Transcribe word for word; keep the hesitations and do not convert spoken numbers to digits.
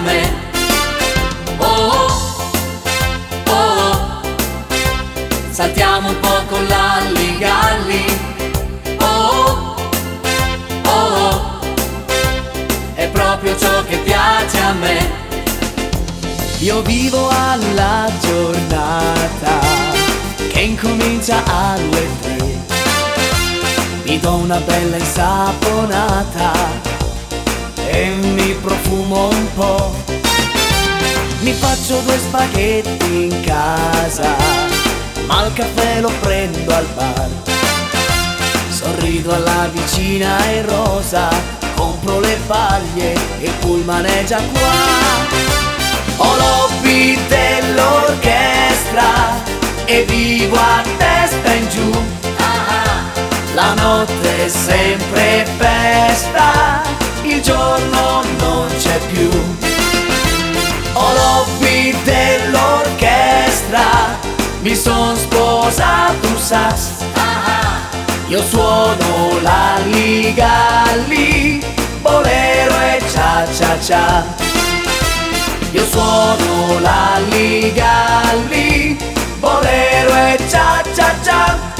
me. Oh oh, oh oh, saltiamo un po' con l'alligalli. Oh oh, oh oh, è proprio ciò che piace a me. Io vivo alla giornata che incomincia alle tre. Mi do una bella insaponata e mi profumo un po'. Mi faccio due spaghetti in casa, ma il caffè lo prendo al bar. Sorrido alla vicina in rosa, compro le paglie e il pullman è già qua. Ho l'hobby dell'orchestra e vivo a testa in giù. La notte è sempre festa, il giorno non c'è più. Ho l'hobby dell'orchestra, mi son sposato un sax. Io suono l'alligalli, bolero e cia cia cia. Io suono l'alligalli, bolero e cia cia cia.